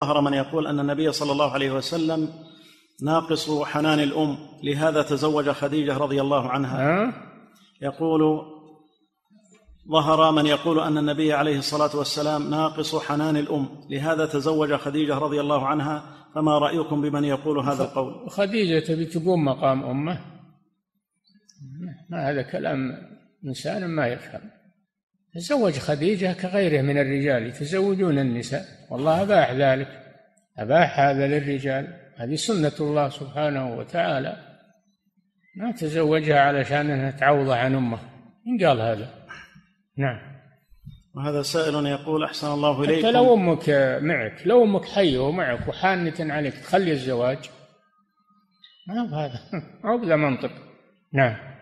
ظهر من يقول أن النبي صلى الله عليه وسلم ناقص حنان الأم، لهذا تزوج خديجة رضي الله عنها. يقول: ظهر من يقول أن النبي عليه الصلاة والسلام ناقص حنان الأم، لهذا تزوج خديجة رضي الله عنها، فما رأيكم بمن يقول هذا القول؟ خديجة تبي تقوم مقام أمه؟ ما هذا كلام إنسان ما يفهم. تزوج خديجة كغيره من الرجال يتزوجون النساء، والله أباح ذلك، أباح هذا للرجال، هذه سنة الله سبحانه وتعالى. ما تزوجها علشان أنها تعوض عن أمه، إن قال هذا. نعم. وهذا سائل يقول: أحسن الله إليكم، لو أمك معك، لو أمك حية ومعك وحانة عليك، تخلي الزواج؟ ما هذا، عقد منطق. نعم.